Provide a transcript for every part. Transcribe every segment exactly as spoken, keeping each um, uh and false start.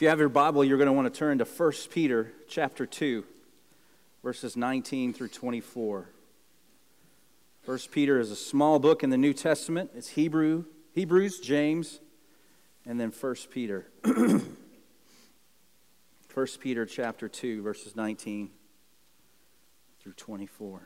you have your Bible, you're going to want to turn to First Peter chapter two, verses nineteen through twenty-four. First Peter is a small book in the New Testament. It's Hebrew, Hebrews, James, and then First Peter. First Peter chapter two, verses nineteen through twenty-four.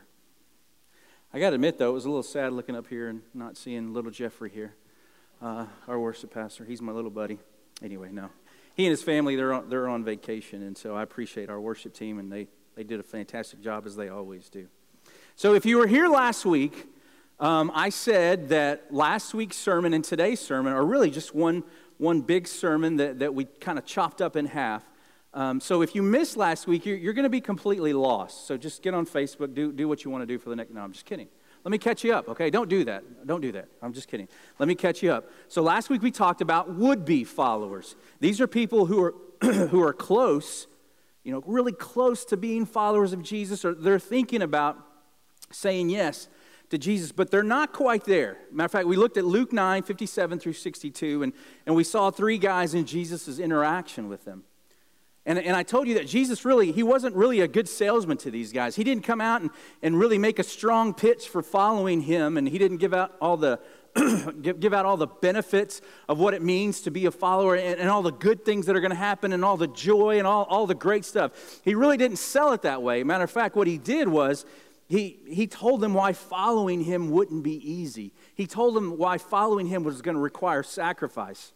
I got to admit, though, it was a little sad looking up here and not seeing little Jeffrey here, uh, our worship pastor. He's my little buddy. Anyway, no. He and his family, they're on, they're on vacation, and so I appreciate our worship team, and they, they did a fantastic job, as they always do. So if you were here last week, um, I said that last week's sermon and today's sermon are really just one, one big sermon that, that we kind of chopped up in half. Um, so if you missed last week, you're, you're going to be completely lost. So just get on Facebook, do, do what you want to do for the next... No, I'm just kidding. Let me catch you up, okay? Don't do that. Don't do that. I'm just kidding. Let me catch you up. So last week we talked about would-be followers. These are people who are who are close, you know, really close to being followers of Jesus, or they're thinking about saying yes to Jesus, but they're not quite there. Matter of fact, we looked at Luke nine, fifty-seven through sixty-two, and, and we saw three guys in Jesus' interaction with them. And, and I told you that Jesus really, he wasn't really a good salesman to these guys. He didn't come out and, and really make a strong pitch for following him, and he didn't give out all the give, give out all the benefits of what it means to be a follower and, and all the good things that are going to happen and all the joy and all, all the great stuff. He really didn't sell it that way. Matter of fact, what he did was he, he told them why following him wouldn't be easy. He told them why following him was going to require sacrifice.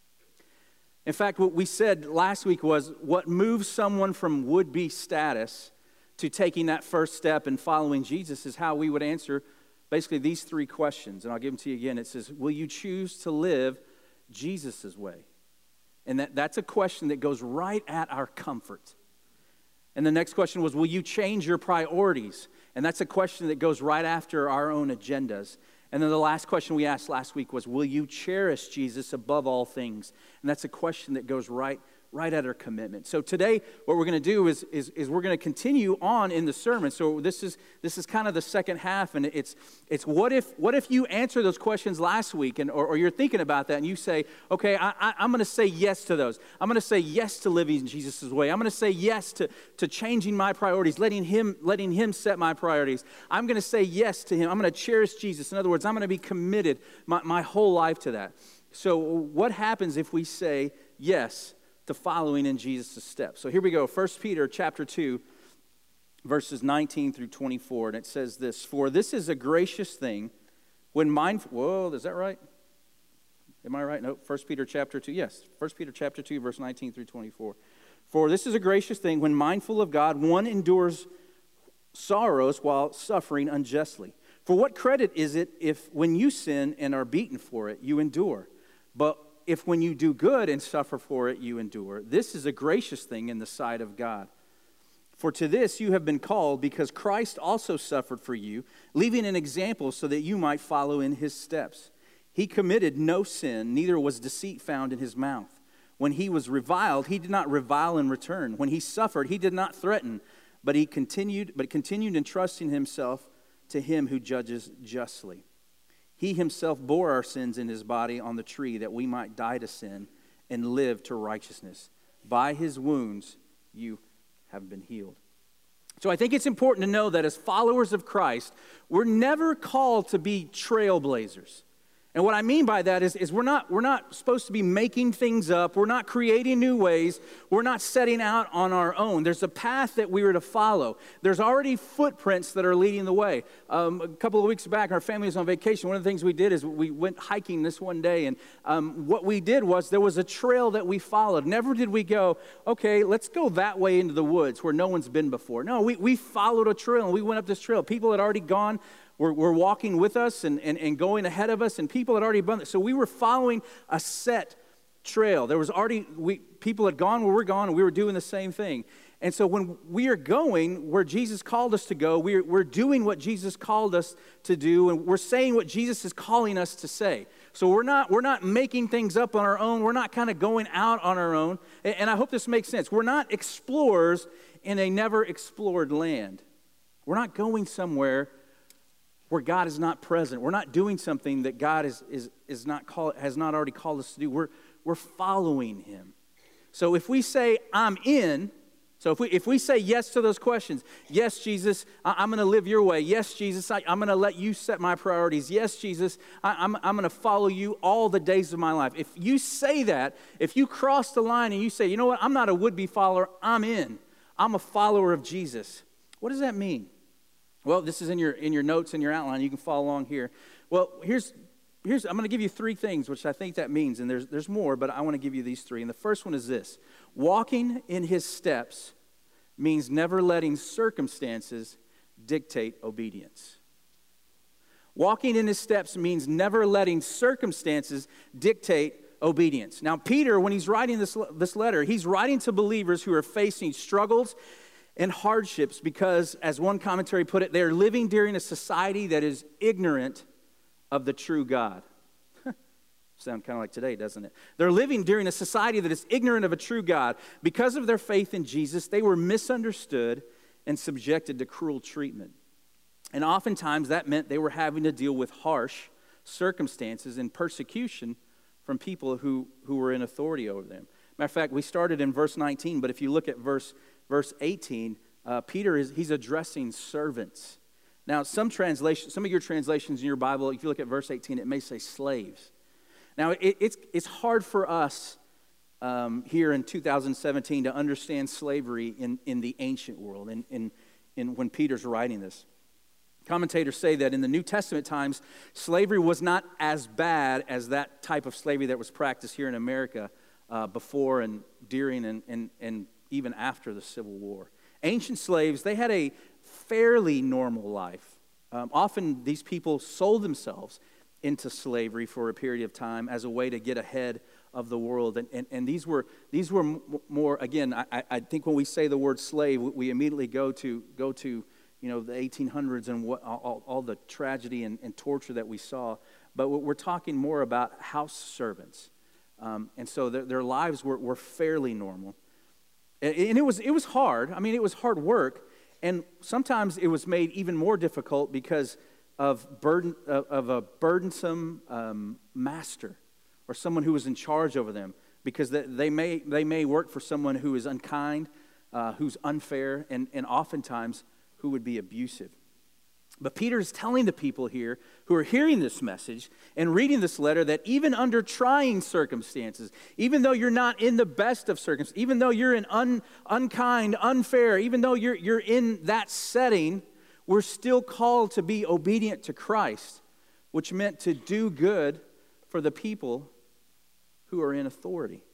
In fact, what we said last week was what moves someone from would-be status to taking that first step and following Jesus is how we would answer basically these three questions. And I'll give them to you again. It says, will you choose to live Jesus' way? And that, that's a question that goes right at our comfort. And the next question was, will you change your priorities? And that's a question that goes right after our own agendas. And then the last question we asked last week was, will you cherish Jesus above all things? And that's a question that goes right, right at our commitment. So today, what we're going to do is, is, is we're going to continue on in the sermon. So this is this is kind of the second half, and it's it's what if what if you answer those questions last week, and or, or you're thinking about that, and you say, okay, I, I, I'm going to say yes to those. I'm going to say yes to living in Jesus' way. I'm going to say yes to, to changing my priorities, letting him letting him set my priorities. I'm going to say yes to him. I'm going to cherish Jesus. In other words, I'm going to be committed my, my whole life to that. So what happens if we say yes to following in Jesus' steps? So here we go. First Peter chapter two, verses nineteen through twenty-four. And it says this, for this is a gracious thing when mindful... Whoa, is that right? Am I right? No, First Peter chapter two. Yes, First Peter chapter two, verse nineteen through twenty-four. For this is a gracious thing when mindful of God, one endures sorrows while suffering unjustly. For what credit is it if when you sin and are beaten for it, you endure? But if when you do good and suffer for it, you endure, this is a gracious thing in the sight of God. For to this you have been called, because Christ also suffered for you, leaving an example so that you might follow in his steps. He committed no sin, neither was deceit found in his mouth. When he was reviled, he did not revile in return. When he suffered, he did not threaten, but he continued, but continued entrusting himself to him who judges justly. He himself bore our sins in his body on the tree that we might die to sin and live to righteousness. By his wounds you have been healed. So I think it's important to know that as followers of Christ, we're never called to be trailblazers. And what I mean by that is, is we're not, we're not supposed to be making things up. We're not creating new ways. We're not setting out on our own. There's a path that we are to follow. There's already footprints that are leading the way. Um, a couple of weeks back, our family was on vacation. One of the things we did is we went hiking this one day. And um, what we did was there was a trail that we followed. Never did we go, okay, let's go that way into the woods where no one's been before. No, we, we followed a trail, and we went up this trail. People had already gone. Were, were walking with us and, and, and going ahead of us, and people had already done it. So we were following a set trail. There was already, we, people had gone where we're gone, and we were doing the same thing. And so when we are going where Jesus called us to go, we're, we're doing what Jesus called us to do, and we're saying what Jesus is calling us to say. So we're not, we're not making things up on our own. We're not kind of going out on our own. And, and I hope this makes sense. We're not explorers in a never explored land. We're not going somewhere where God is not present. We're not doing something that God is, is, is not call, has not already called us to do. We're, we're following him. So if we say, I'm in, so if we if we say yes to those questions, yes, Jesus, I, I'm going to live your way. Yes, Jesus, I, I'm going to let you set my priorities. Yes, Jesus, I, I'm, I'm going to follow you all the days of my life. If you say that, if you cross the line and you say, you know what, I'm not a would-be follower, I'm in. I'm a follower of Jesus. What does that mean? Well, this is in your in your notes, in your outline. You can follow along here. Well, here's here's I'm going to give you three things, which I think that means, and there's there's more, but I want to give you these three. And the first one is this: walking in his steps means never letting circumstances dictate obedience. Walking in his steps means never letting circumstances dictate obedience. Now, Peter, when he's writing this this letter, he's writing to believers who are facing struggles and hardships because, as one commentary put it, they're living during a society that is ignorant of the true God. Sound kind of like today, doesn't it? They're living during a society that is ignorant of a true God. Because of their faith in Jesus, they were misunderstood and subjected to cruel treatment. And oftentimes that meant they were having to deal with harsh circumstances and persecution from people who, who were in authority over them. Matter of fact, we started in verse nineteen, but if you look at verse verse eighteen, uh, Peter is he's addressing servants. Now, some translations, some of your translations in your Bible, if you look at verse eighteen, it may say slaves. Now, it, it's it's hard for us um, here in two thousand seventeen to understand slavery in, in the ancient world, in, in, in when Peter's writing this. Commentators say that in the New Testament times, slavery was not as bad as that type of slavery that was practiced here in America uh, before and during and, and, and even after the Civil War. Ancient slaves, they had a fairly normal life. Um, often these people sold themselves into slavery for a period of time as a way to get ahead of the world. And, and, and these were these were more, again, I, I think when we say the word slave, we immediately go to, go to you know, the eighteen hundreds and what, all, all the tragedy and, and torture that we saw. But we're talking more about house servants. Um, and so their, their lives were, were fairly normal. And, and it was it was hard. I mean, it was hard work. And sometimes it was made even more difficult because of burden of, of a burdensome um, master or someone who was in charge over them, because they, they may they may work for someone who is unkind, uh, who's unfair, and, and oftentimes who would be abusive. But Peter is telling the people here who are hearing this message and reading this letter that even under trying circumstances, even though you're not in the best of circumstances, even though you're in un, unkind, unfair, even though you're, you're in that setting, we're still called to be obedient to Christ, which meant to do good for the people who are in authority.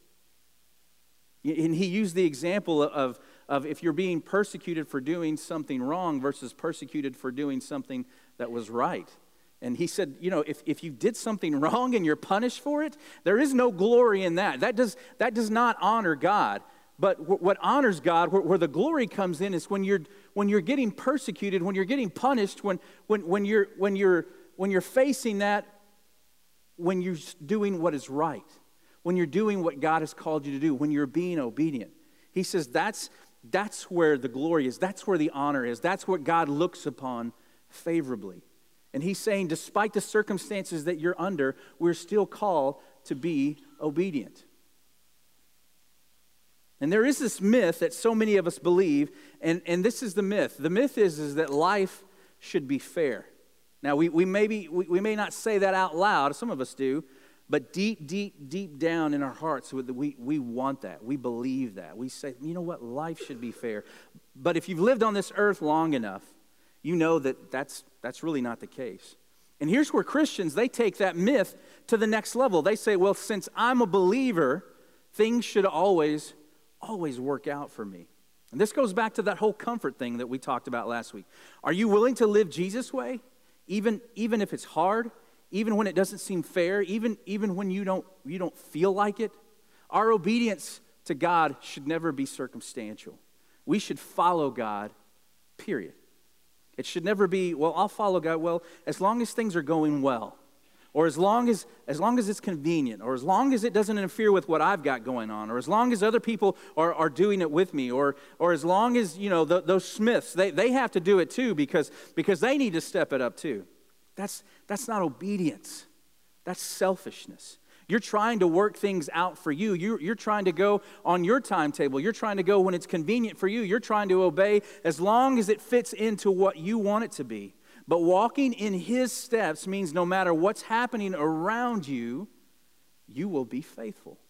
And he used the example of, of if you're being persecuted for doing something wrong versus persecuted for doing something that was right. And he said, you know, if, if you did something wrong and you're punished for it, there is no glory in that. That does, that does not honor God. But w- what honors God, where, where the glory comes in, is when you're when you're getting persecuted, when you're getting punished, when when when you're when you're when you're facing that, when you're doing what is right, when you're doing what God has called you to do, when you're being obedient. He says that's that's where the glory is. That's where the honor is. That's what God looks upon favorably. And he's saying, despite the circumstances that you're under, we're still called to be obedient. And there is this myth that so many of us believe, and, and this is the myth. The myth is, is that life should be fair. Now, we, we, may be, we, we may not say that out loud, some of us do, but deep, deep, deep down in our hearts, we, we want that. We believe that. We say, you know what, life should be fair. But if you've lived on this earth long enough, you know that that's, that's really not the case. And here's where Christians, they take that myth to the next level. They say, well, since I'm a believer, things should always always work out for me. And this goes back to that whole comfort thing that we talked about last week. Are you willing to live Jesus' way? Even, even if it's hard, even when it doesn't seem fair, even, even when you don't, you don't feel like it? Our obedience to God should never be circumstantial. We should follow God, period. It should never be, well, I'll follow God, well, as long as things are going well. Or as long as as long as it's convenient, or as long as it doesn't interfere with what I've got going on, or as long as other people are, are doing it with me, or or as long as, you know, the, those Smiths, they, they have to do it too because, because they need to step it up too. That's, that's not obedience. That's selfishness. You're trying to work things out for you. You're, you're trying to go on your timetable. You're trying to go when it's convenient for you. You're trying to obey as long as it fits into what you want it to be. But walking in His steps means no matter what's happening around you, you will be faithful.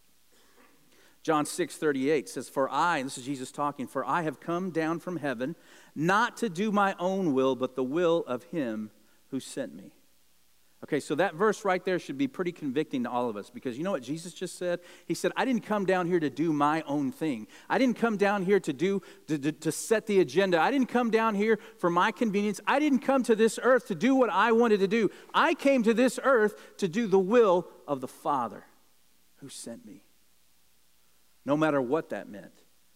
John six thirty-eight says, for I, and this is Jesus talking, for I have come down from heaven, not to do my own will, but the will of Him who sent me. Okay, so that verse right there should be pretty convicting to all of us, because you know what Jesus just said? He said, I didn't come down here to do my own thing. I didn't come down here to do to, to, to set the agenda. I didn't come down here for my convenience. I didn't come to this earth to do what I wanted to do. I came to this earth to do the will of the Father who sent me. No matter what that meant.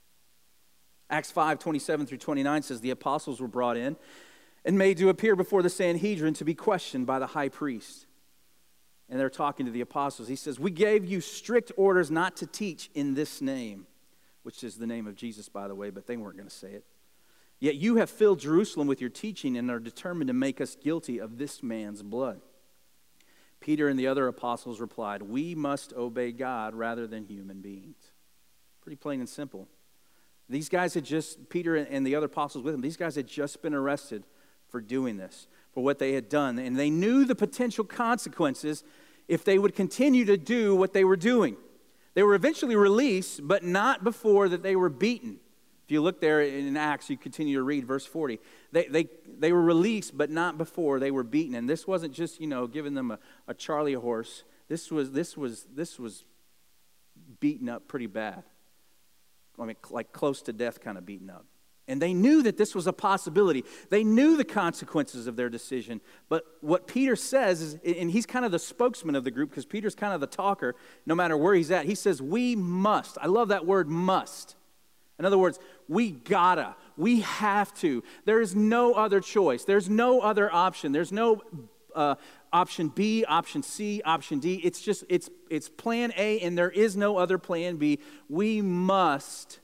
Acts five twenty-seven through twenty-nine says, the apostles were brought in and made to appear before the Sanhedrin to be questioned by the high priest. And they're talking to the apostles. He says, we gave you strict orders not to teach in this name, which is the name of Jesus, by the way, but they weren't going to say it. Yet you have filled Jerusalem with your teaching and are determined to make us guilty of this man's blood. Peter and the other apostles replied, we must obey God rather than human beings. Pretty plain and simple. These guys had just, Peter and the other apostles with him, these guys had just been arrested for doing this, for what they had done. And they knew the potential consequences if they would continue to do what they were doing. They were eventually released, but not before that they were beaten. If you look there in Acts, you continue to read verse forty. They, they, they were released, but not before they were beaten. And this wasn't just, you know, giving them a, a Charlie horse. This was, this was, this was beaten up pretty bad. I mean, like close to death kind of beaten up. And they knew that this was a possibility. They knew the consequences of their decision. But what Peter says is, and he's kind of the spokesman of the group because Peter's kind of the talker no matter where he's at. He says, we must. I love that word, must. In other words, we gotta. We have to. There is no other choice. There's no other option. There's no uh, option B, option C, option D. It's just, it's, it's plan A, and there is no other plan B. We must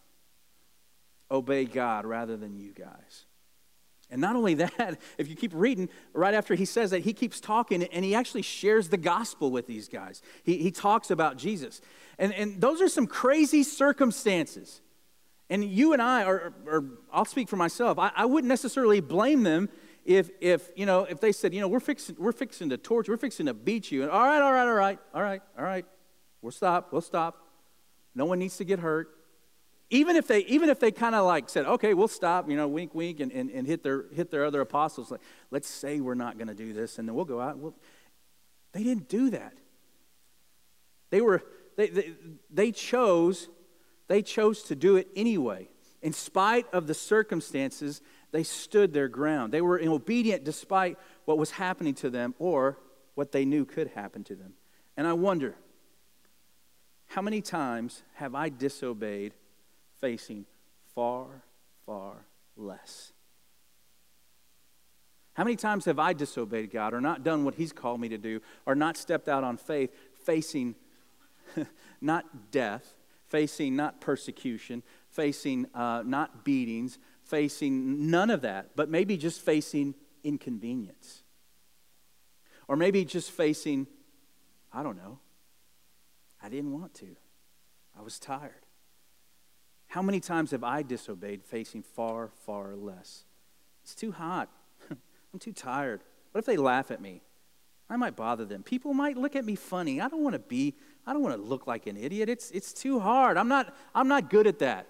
obey God rather than you guys. And not only that, if you keep reading, right after he says that, he keeps talking, and he actually shares the gospel with these guys. He, he talks about Jesus. And, and those are some crazy circumstances. And you and I, are, or I'll speak for myself, I, I wouldn't necessarily blame them if, if you know, if they said, you know, we're fixing, we're fixing to torture, we're fixing to beat you. And all right, all right, all right, all right, all right, we'll stop, we'll stop. No one needs to get hurt. Even if they, even if they kind of like said, okay, we'll stop, you know, wink, wink, and, and, and hit their hit their other apostles, like, let's say we're not going to do this, and then we'll go out. Well, they didn't do that. They were, they, they they chose, they chose to do it anyway. In spite of the circumstances, they stood their ground. They were obedient despite what was happening to them or what they knew could happen to them. And I wonder, how many times have I disobeyed facing far, far less? How many times have I disobeyed God or not done what He's called me to do or not stepped out on faith facing not death, facing not persecution, facing uh, not beatings, facing none of that, but maybe just facing inconvenience? Or maybe just facing, I don't know, I didn't want to. I was tired. How many times have I disobeyed facing far, far less? It's too hot. I'm too tired. What if they laugh at me? I might bother them. People might look at me funny. I don't want to be, I don't want to look like an idiot. It's, it's too hard. I'm not, I'm not good at that.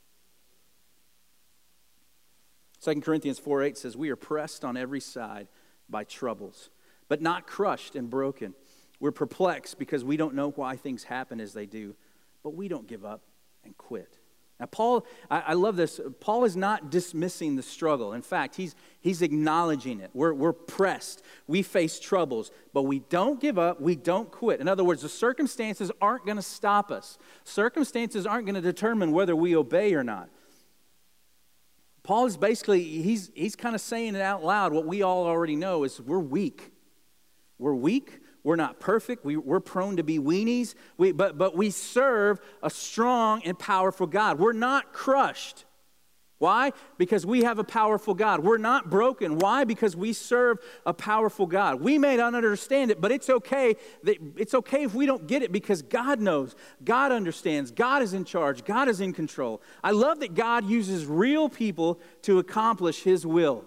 Second Corinthians four eight says, we are pressed on every side by troubles, but not crushed and broken. We're perplexed because we don't know why things happen as they do, but we don't give up and quit. Now, Paul, I, I love this. Paul is not dismissing the struggle. In fact, he's, he's acknowledging it. We're, we're pressed. We face troubles, but we don't give up. We don't quit. In other words, the circumstances aren't going to stop us. Circumstances aren't going to determine whether we obey or not. Paul is basically, he's, he's kind of saying it out loud. What we all already know is we're weak. We're weak. We're not perfect. We, we're prone to be weenies. We, but, but we serve a strong and powerful God. We're not crushed. Why? Because we have a powerful God. We're not broken. Why? Because we serve a powerful God. We may not understand it, but it's okay. That, it's okay if we don't get it because God knows. God understands. God is in charge. God is in control. I love that God uses real people to accomplish His will.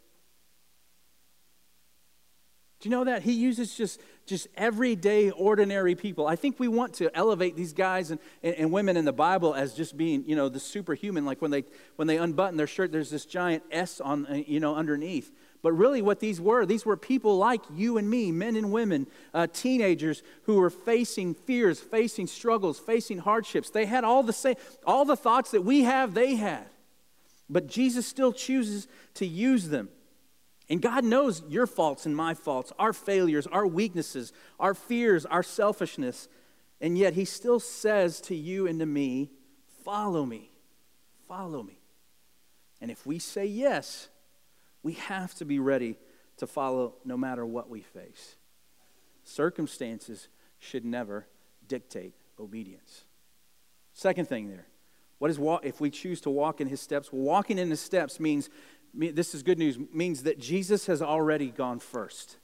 Do you know that? He uses just, just everyday, ordinary people. I think we want to elevate these guys and, and, and women in the Bible as just being, you know, the superhuman. Like when they when they unbutton their shirt, there's this giant S on, you know, underneath. But really what these were, these were people like you and me, men and women, uh, teenagers who were facing fears, facing struggles, facing hardships. They had all the same, all the thoughts that we have, they had. But Jesus still chooses to use them. And God knows your faults and my faults, our failures, our weaknesses, our fears, our selfishness. And yet He still says to you and to me, follow me, follow me. And if we say yes, we have to be ready to follow no matter what we face. Circumstances should never dictate obedience. Second thing there, what is walk, if we choose to walk in His steps? Well, walking in His steps means, this is good news, means that Jesus has already gone first.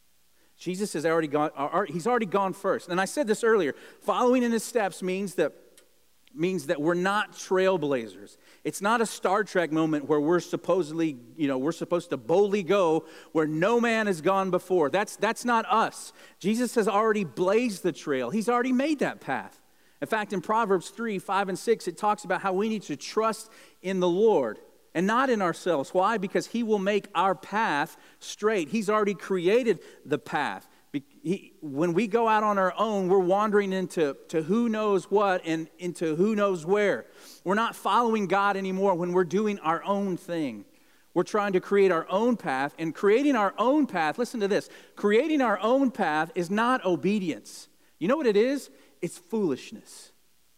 Jesus has already gone, He's already gone first. And I said this earlier, following in His steps means that means that we're not trailblazers. It's not a Star Trek moment where we're supposedly, you know, we're supposed to boldly go where no man has gone before. That's, that's not us. Jesus has already blazed the trail. He's already made that path. In fact, in Proverbs three, five, and six, it talks about how we need to trust in the Lord and not in ourselves. Why? Because He will make our path straight. He's already created the path. He, when we go out on our own, we're wandering into to who knows what and into who knows where. We're not following God anymore when we're doing our own thing. We're trying to create our own path, and creating our own path, listen to this, creating our own path is not obedience. You know what it is? It's foolishness.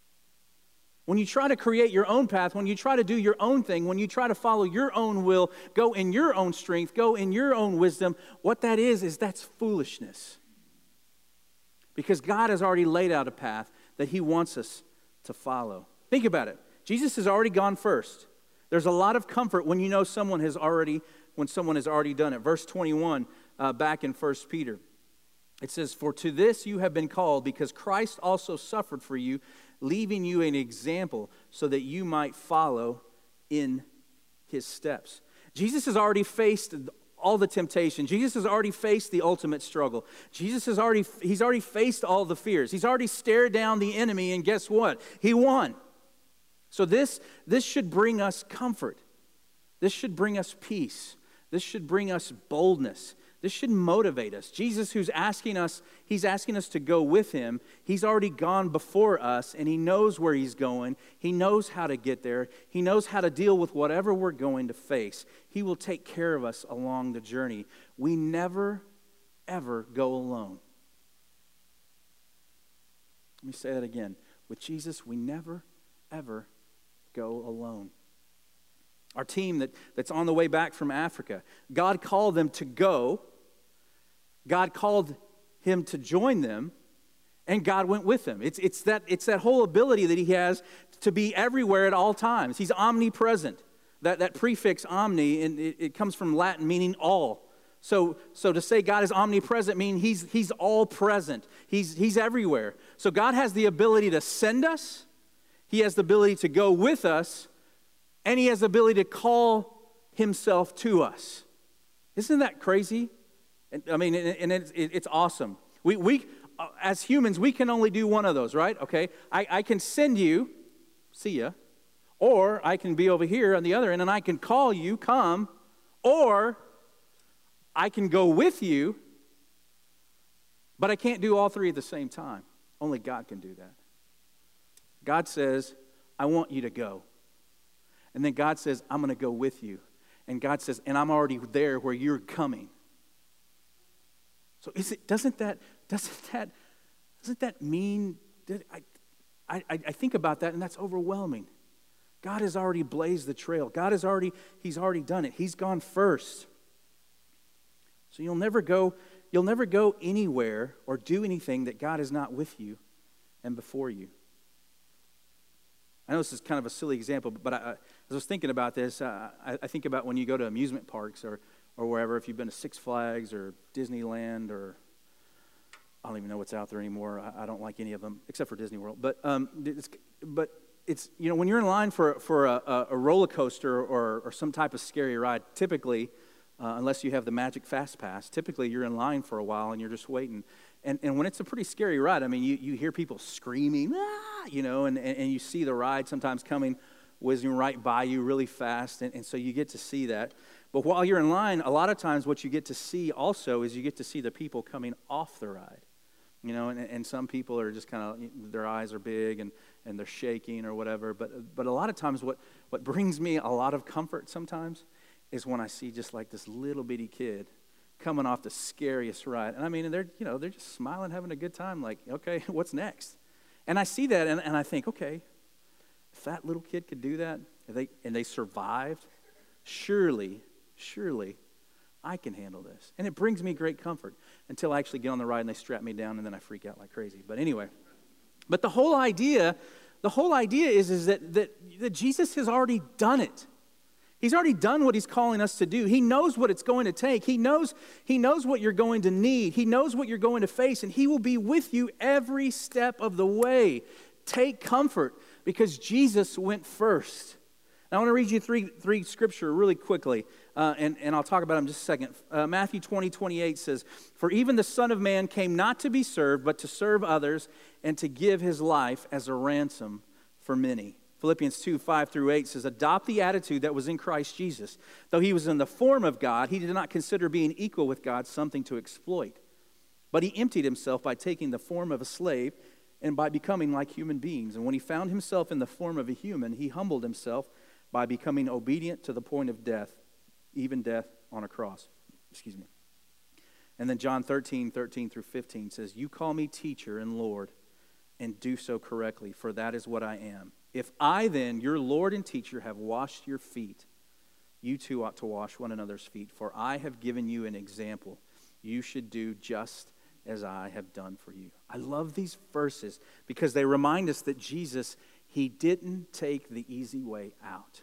When you try to create your own path, when you try to do your own thing, when you try to follow your own will, go in your own strength, go in your own wisdom, what that is, is that's foolishness. Because God has already laid out a path that He wants us to follow. Think about it. Jesus has already gone first. There's a lot of comfort when you know someone has already, when someone has already done it. Verse twenty-one, uh, back in First Peter. It says, "For to this you have been called, because Christ also suffered for you, leaving you an example so that you might follow in His steps." Jesus has already faced all the temptation. Jesus has already faced the ultimate struggle. Jesus has already, he's already faced all the fears. He's already stared down the enemy, and guess what? He won. So this, this should bring us comfort. This should bring us peace. This should bring us boldness. This should motivate us. Jesus, who's asking us, He's asking us to go with Him. He's already gone before us, and He knows where He's going. He knows how to get there. He knows how to deal with whatever we're going to face. He will take care of us along the journey. We never, ever go alone. Let me say that again. With Jesus, we never, ever go alone. Our team that, that's on the way back from Africa, God called them to go. God called him to join them, and God went with him. It's, it's, that, it's that whole ability that He has to be everywhere at all times. He's omnipresent. That, that prefix omni, and it, it comes from Latin meaning all. So, so to say God is omnipresent means he's, he's all present. He's, he's everywhere. So God has the ability to send us. He has the ability to go with us. And He has the ability to call Himself to us. Isn't that crazy? And, I mean, and it's, it's awesome. We, we, as humans, we can only do one of those, right? Okay, I, I can send you, see ya, or I can be over here on the other end, and I can call you, come, or I can go with you, but I can't do all three at the same time. Only God can do that. God says, I want you to go. And then God says, I'm going to go with you. And God says, and I'm already there where you're coming. So is it, doesn't that, doesn't that, doesn't that mean, that I, I, I think about that, and that's overwhelming. God has already blazed the trail. God has already, He's already done it. He's gone first. So you'll never go, you'll never go anywhere or do anything that God is not with you and before you. I know this is kind of a silly example, but I, as I was thinking about this, uh, I, I think about when you go to amusement parks or, or wherever, if you've been to Six Flags or Disneyland or I don't even know what's out there anymore. I, I don't like any of them except for Disney World. But um, it's, but it's you know when you're in line for for a, a roller coaster or or some type of scary ride, typically, uh, unless you have the Magic Fast Pass, typically you're in line for a while and you're just waiting. And and when it's a pretty scary ride, I mean, you, you hear people screaming, ah, you know, and, and, and you see the ride sometimes coming, whizzing right by you really fast, and, and so you get to see that. But while you're in line, a lot of times what you get to see also is you get to see the people coming off the ride. You know, and, and some people are just kind of, their eyes are big and, and they're shaking or whatever. But but a lot of times what, what brings me a lot of comfort sometimes is when I see just like this little bitty kid coming off the scariest ride. And I mean, they're, you know, they're just smiling, having a good time, like, okay, what's next? And I see that and, and I think, okay, if that little kid could do that, if they, and they survived, surely, surely, I can handle this. And it brings me great comfort until I actually get on the ride and they strap me down and then I freak out like crazy. But anyway, but the whole idea, the whole idea is, is that, that, that Jesus has already done it. He's already done what he's calling us to do. He knows what it's going to take. He knows, he knows what you're going to need. He knows what you're going to face, and he will be with you every step of the way. Take comfort because Jesus went first. Now, I want to read you three, three scripture really quickly, uh, and, and I'll talk about them in just a second. Uh, Matthew twenty, twenty-eight says, "For even the Son of Man came not to be served, but to serve others, and to give his life as a ransom for many." Philippians two, five through eight says, "Adopt the attitude that was in Christ Jesus. Though he was in the form of God, he did not consider being equal with God something to exploit. But he emptied himself by taking the form of a slave and by becoming like human beings. And when he found himself in the form of a human, he humbled himself by becoming obedient to the point of death, even death on a cross." Excuse me. And then John thirteen, thirteen through fifteen says, "You call me teacher and Lord, and do so correctly, for that is what I am. If I then, your Lord and teacher, have washed your feet, you too ought to wash one another's feet. For I have given you an example. You should do just as I have done for you." I love these verses because they remind us that Jesus, he didn't take the easy way out.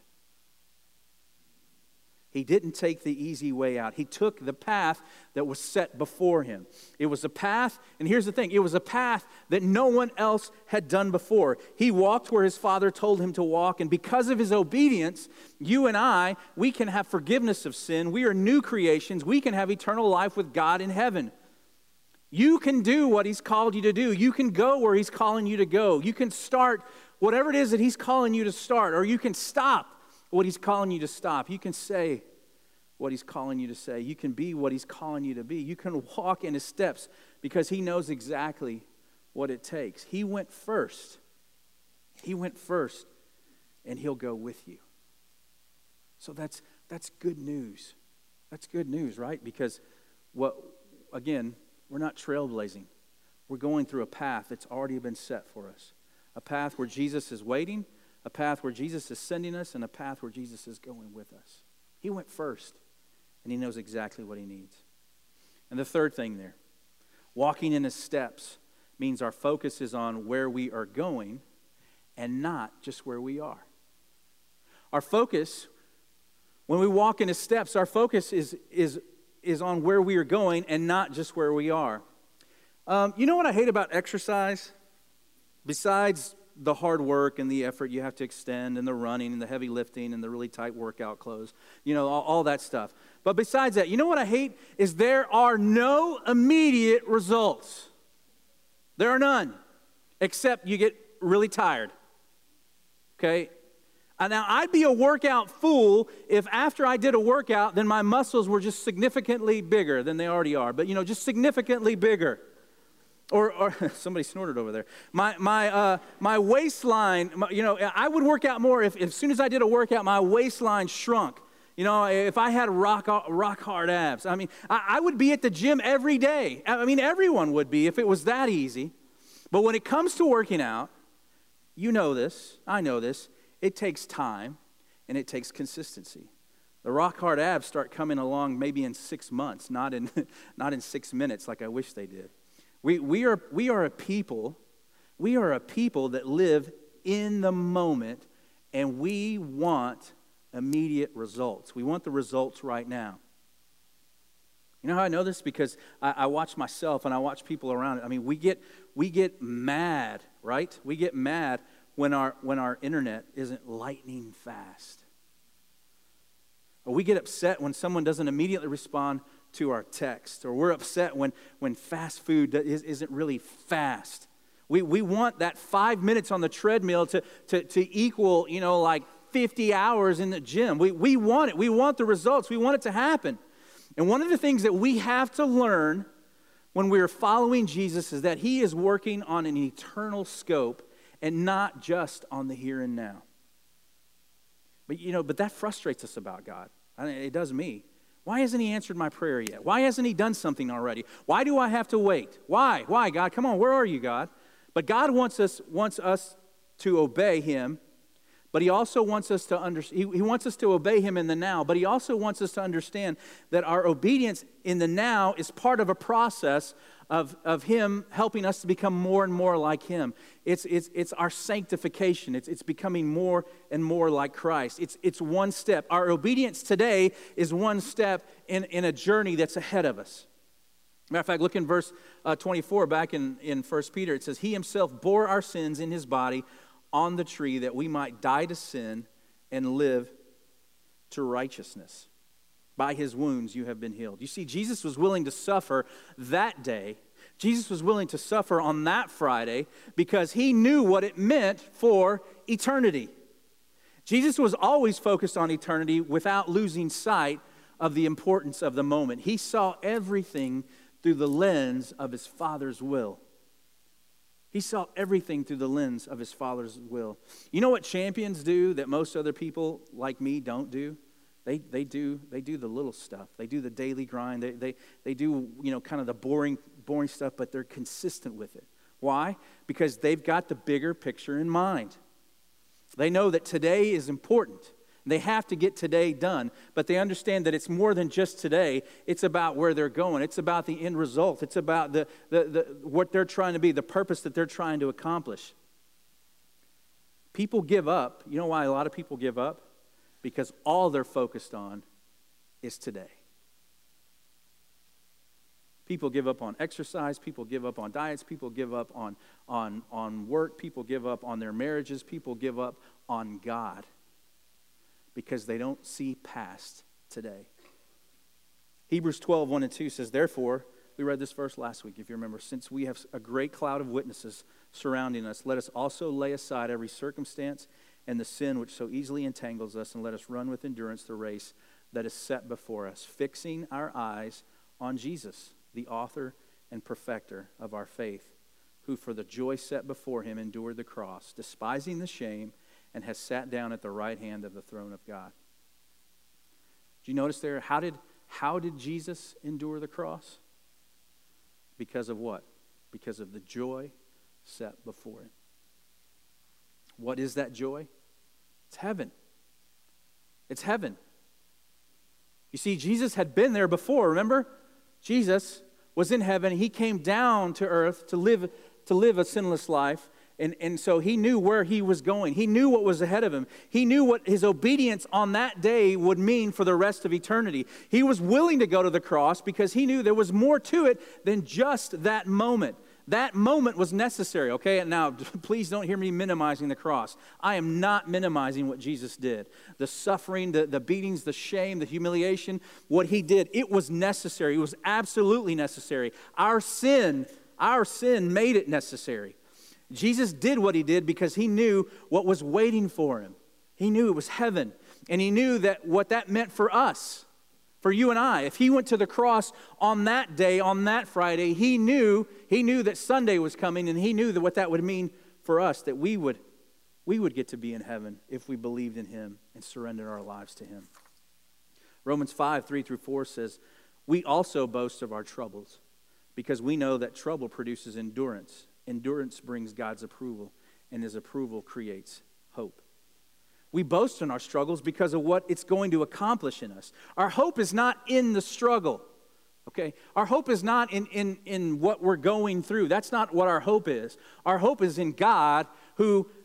He didn't take the easy way out. He took the path that was set before him. It was a path, and here's the thing, it was a path that no one else had done before. He walked where his Father told him to walk, and because of his obedience, you and I, we can have forgiveness of sin. We are new creations. We can have eternal life with God in heaven. You can do what he's called you to do. You can go where he's calling you to go. You can start whatever it is that he's calling you to start, or you can stop what he's calling you to stop. You can say what he's calling you to say. You can be what he's calling you to be. You can walk in his steps because he knows exactly what it takes. He went first. He went first, and he'll go with you. So that's that's good news. That's good news, right? Because what again, we're not trailblazing. We're going through a path that's already been set for us. A path where Jesus is waiting, a path where Jesus is sending us, and a path where Jesus is going with us. He went first, and he knows exactly what he needs. And the third thing there, walking in his steps means our focus is on where we are going and not just where we are. Our focus, when we walk in his steps, our focus is, is, is on where we are going and not just where we are. Um, you know what I hate about exercise? Besides the hard work and the effort you have to extend and the running and the heavy lifting and the really tight workout clothes, you know, all, all that stuff. But besides that, you know what I hate? Is there are no immediate results. There are none, except you get really tired. Okay? And now, I'd be a workout fool if after I did a workout, then my muscles were just significantly bigger than they already are. But, you know, just significantly bigger. Or, or somebody snorted over there. My my uh, my waistline, my, you know, I would work out more if, if as soon as I did a workout, my waistline shrunk. You know, if I had rock rock hard abs. I mean, I, I would be at the gym every day. I mean, everyone would be if it was that easy. But when it comes to working out, you know this, I know this, it takes time and it takes consistency. The rock hard abs start coming along maybe in six months, not in not in six minutes like I wish they did. We, we, are, we are a people, we are a people that live in the moment, and we want immediate results. We want the results right now. You know how I know this? Because I, I watch myself and I watch people around it. I mean, we get we get mad, right? We get mad when our when our internet isn't lightning fast. Or we get upset when someone doesn't immediately respond to our text. Or we're upset when, when fast food is, isn't really fast. We we want that five minutes on the treadmill to, to, to equal, you know, like fifty hours in the gym. We, we want it. We want the results. We want it to happen. And one of the things that we have to learn when we're following Jesus is that he is working on an eternal scope and not just on the here and now. But, you know, but that frustrates us about God. I mean, it does me. Why hasn't he answered my prayer yet? Why hasn't he done something already? Why do I have to wait? Why? Why, God? Come on, where are you, God? But God wants us wants us to obey him, but he also wants us to under, he, he wants us to obey him in the now, but he also wants us to understand that our obedience in the now is part of a process of, of him helping us to become more and more like him. It's, it's, it's our sanctification. It's, it's becoming more and more like Christ. It's, it's one step. Our obedience today is one step in, in a journey that's ahead of us. Matter of fact, look in verse uh, twenty-four back in, in First Peter. It says, he himself bore our sins in his body on the tree that we might die to sin and live to righteousness. By his wounds you have been healed. You see, Jesus was willing to suffer that day. Jesus was willing to suffer on that Friday because he knew what it meant for eternity. Jesus was always focused on eternity without losing sight of the importance of the moment. He saw everything through the lens of his Father's will. He saw everything through the lens of his Father's will. You know what champions do that most other people like me don't do? They they do they do the little stuff. They do the daily grind. They they they do, you know, kind of the boring boring stuff, but they're consistent with it. Why? Because they've got the bigger picture in mind. They know that today is important. They have to get today done, but they understand that it's more than just today. It's about where they're going. It's about the end result. It's about the, the, the what they're trying to be, the purpose that they're trying to accomplish. People give up. You know why a lot of people give up? Because all they're focused on is today. People give up on exercise. People give up on diets. People give up on, on, on work. People give up on their marriages. People give up on God because they don't see past today. Hebrews twelve, one and two says, therefore, we read this verse last week, if you remember, since we have a great cloud of witnesses surrounding us, let us also lay aside every circumstance and the sin which so easily entangles us, and let us run with endurance the race that is set before us, fixing our eyes on Jesus, the author and perfecter of our faith, who for the joy set before him endured the cross, despising the shame, and has sat down at the right hand of the throne of God. Do you notice there, how did, how did Jesus endure the cross? Because of what? Because of the joy set before him. What is that joy? It's heaven. It's heaven. You see, Jesus had been there before, remember? Jesus was in heaven. He came down to earth to live, to live a sinless life. And, and so he knew where he was going. He knew what was ahead of him. He knew what his obedience on that day would mean for the rest of eternity. He was willing to go to the cross because he knew there was more to it than just that moment. That moment was necessary, okay? And now, please don't hear me minimizing the cross. I am not minimizing what Jesus did. The suffering, the, the beatings, the shame, the humiliation, what he did, it was necessary. It was absolutely necessary. Our sin, our sin made it necessary. Jesus did what he did because he knew what was waiting for him. He knew it was heaven. And he knew that what that meant for us, for you and I. If he went to the cross on that day, on that Friday, he knew he knew that Sunday was coming, and he knew that what that would mean for us, that we would, we would get to be in heaven if we believed in him and surrendered our lives to him. Romans five, three through four says, we also boast of our troubles because we know that trouble produces endurance. Endurance brings God's approval, and his approval creates hope. We boast in our struggles because of what it's going to accomplish in us. Our hope is not in the struggle, okay? Our hope is not in, in, in what we're going through. That's not what our hope is. Our hope is in God who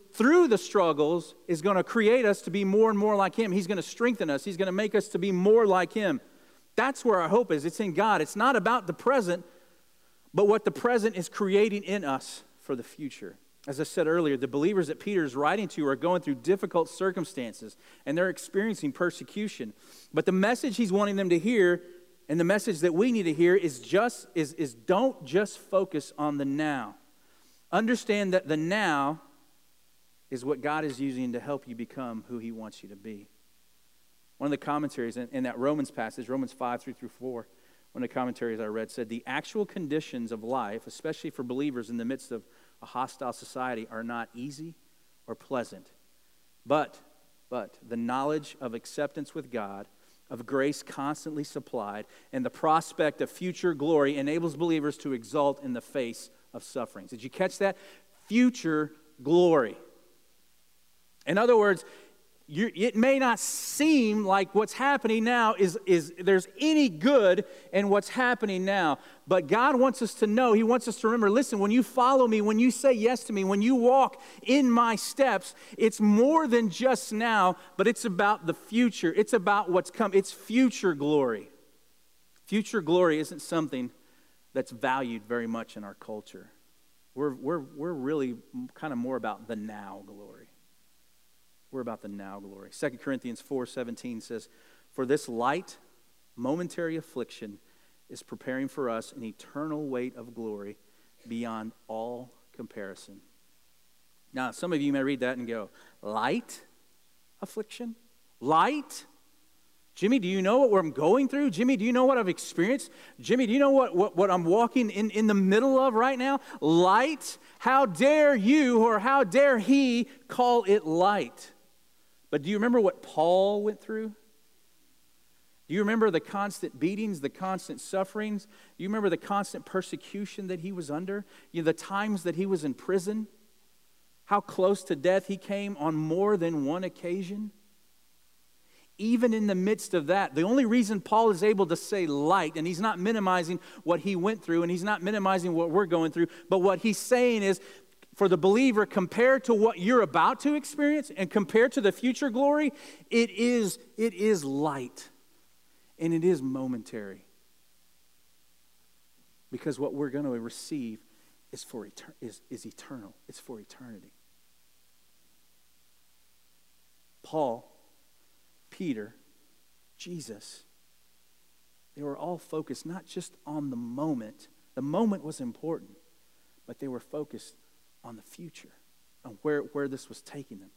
through the struggles, is going to create us to be more and more like him. He's going to strengthen us. He's going to make us to be more like him. That's where our hope is. It's in God. It's not about the present, but what the present is creating in us for the future. As I said earlier, the believers that Peter is writing to are going through difficult circumstances, and they're experiencing persecution. But the message he's wanting them to hear, and the message that we need to hear, is just is, is don't just focus on the now. Understand that the now is what God is using to help you become who he wants you to be. One of the commentaries in, in that Romans passage, Romans five, three through four, one of the commentaries I read said, the actual conditions of life, especially for believers in the midst of a hostile society, are not easy or pleasant. But, but the knowledge of acceptance with God, of grace constantly supplied, and the prospect of future glory enables believers to exult in the face of sufferings. Did you catch that? Future glory. In other words, you, it may not seem like what's happening now is, is there's any good in what's happening now. But God wants us to know, he wants us to remember, listen, when you follow me, when you say yes to me, when you walk in my steps, it's more than just now, but it's about the future. It's about what's come. It's future glory. Future glory isn't something that's valued very much in our culture. We're, we're, we're really kind of more about the now glory. We're about the now glory. Second Corinthians four seventeen says, for this light, momentary affliction is preparing for us an eternal weight of glory beyond all comparison. Now, some of you may read that and go, light affliction? Light? Jimmy, do you know what I'm going through? Jimmy, do you know what I've experienced? Jimmy, do you know what, what, what I'm walking in, in the middle of right now? Light? How dare you or how dare he call it light? But do you remember what Paul went through? Do you remember the constant beatings, the constant sufferings? Do you remember the constant persecution that he was under? You know, the times that he was in prison? How close to death he came on more than one occasion? Even in the midst of that, the only reason Paul is able to say light, and he's not minimizing what he went through, and he's not minimizing what we're going through, but what he's saying is, for the believer, compared to what you're about to experience and compared to the future glory, it is, it is light, and it is momentary. Because what we're going to receive is, for etern- is, is eternal. It's for eternity. Paul, Peter, Jesus, they were all focused not just on the moment. The moment was important, but they were focused on the future, on where, where this was taking them.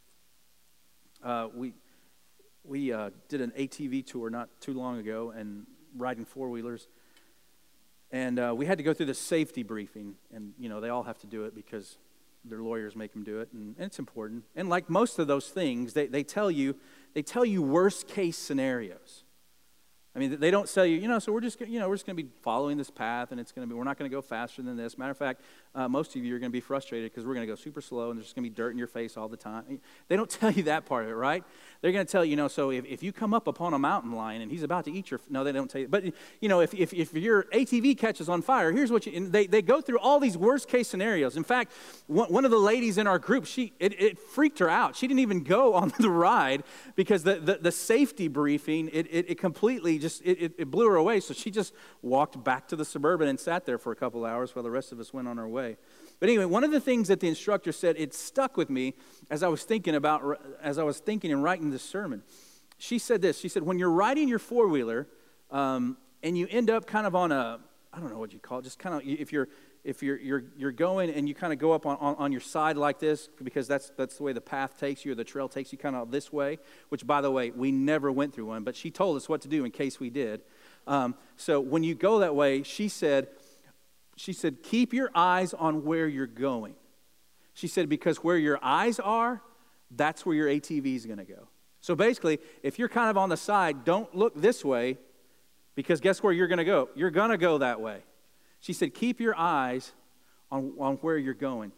Uh, we we uh, did an A T V tour not too long ago and riding four-wheelers, and uh, we had to go through the safety briefing, and you know they all have to do it because their lawyers make them do it, and, and it's important. And like most of those things, they, they tell you they tell you worst-case scenarios. I mean, they don't tell you, you know, so we're just, you know, we're just going to be following this path, and it's going to be, we're not going to go faster than this. Matter of fact, uh, most of you are going to be frustrated because we're going to go super slow, and there's just going to be dirt in your face all the time. They don't tell you that part of it, right? They're going to tell you, you know, so if, if you come up upon a mountain lion and he's about to eat your, no, they don't tell you. But, you know, if if, if your A T V catches on fire, here's what you, and they, they go through all these worst-case scenarios. In fact, one, one of the ladies in our group, she it, it freaked her out. She didn't even go on the ride because the, the, the safety briefing, it, it, it completely just, it, it, it blew her away, so she just walked back to the Suburban and sat there for a couple hours while the rest of us went on our way. But anyway, one of the things that the instructor said, it stuck with me as I was thinking about, as I was thinking and writing this sermon. She said this, she said, when you're riding your four-wheeler um, and you end up kind of on a, I don't know what you call it, just kind of, if you're if you're you're you're going and you kind of go up on, on, on your side like this, because that's that's the way the path takes you or the trail takes you kind of this way, which, by the way, we never went through one, but she told us what to do in case we did. Um, so when you go that way, she said, she said, keep your eyes on where you're going. She said, because where your eyes are, that's where your A T V is going to go. So basically, if you're kind of on the side, don't look this way, because guess where you're going to go? You're going to go that way. She said, keep your eyes on, on where you're going.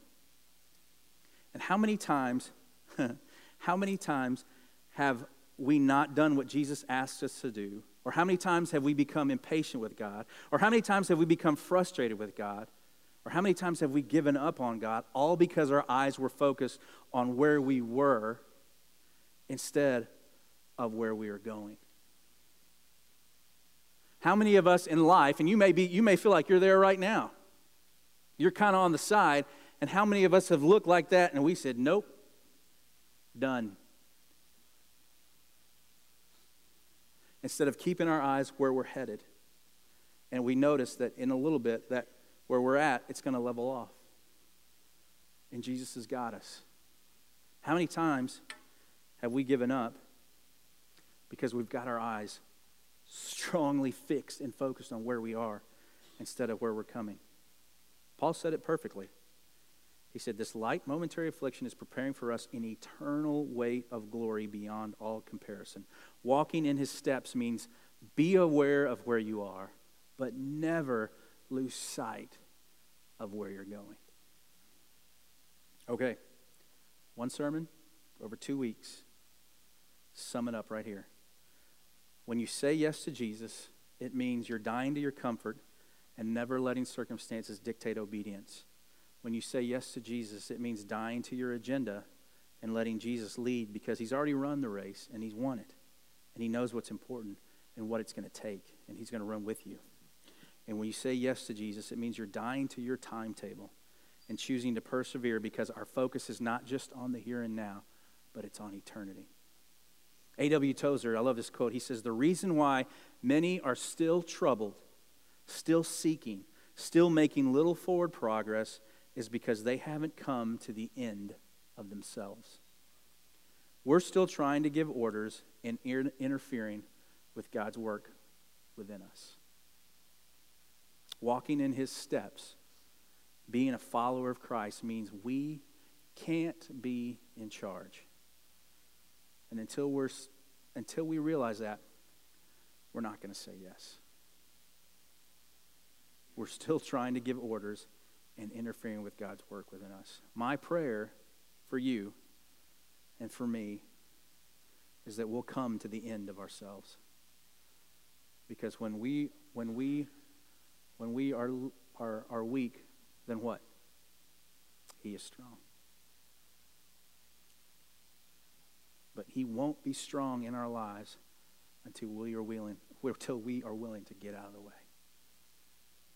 And how many times, how many times have we not done what Jesus asked us to do? Or how many times have we become impatient with God? Or how many times have we become frustrated with God Or how many times have we given up on God all because our eyes were focused on where we were instead of where we are going? How many of us in life, and you may be, you may feel like you're there right now. You're kind of on the side, and how many of us have looked like that and we said, nope, done. Instead of keeping our eyes where we're headed. And we notice that in a little bit that where we're at, it's going to level off. And Jesus has got us. How many times have we given up because we've got our eyes strongly fixed and focused on where we are instead of where we're coming? Paul said it perfectly. He said, this light momentary affliction is preparing for us an eternal weight of glory beyond all comparison. Walking in his steps means be aware of where you are, but never lose sight of where you're going. Okay, one sermon over two weeks. Sum it up right here. When you say yes to Jesus, it means you're dying to your comfort and never letting circumstances dictate obedience. When you say yes to Jesus, it means dying to your agenda and letting Jesus lead, because he's already run the race and he's won it. And he knows what's important and what it's going to take, and he's going to run with you. And when you say yes to Jesus, it means you're dying to your timetable and choosing to persevere, because our focus is not just on the here and now, but it's on eternity. A W Tozer, I love this quote. He says, the reason why many are still troubled, still seeking, still making little forward progress is because they haven't come to the end of themselves. We're still trying to give orders and interfering with God's work within us. Walking in his steps, being a follower of Christ, means we can't be in charge. And until we're until we realize that, we're not going to say yes. We're still trying to give orders and interfering with God's work within us. My prayer for you and for me is that we'll come to the end of ourselves. Because when we when we when we are are, are weak, then what? He is strong. But he won't be strong in our lives until we are willing, until we are willing to get out of the way.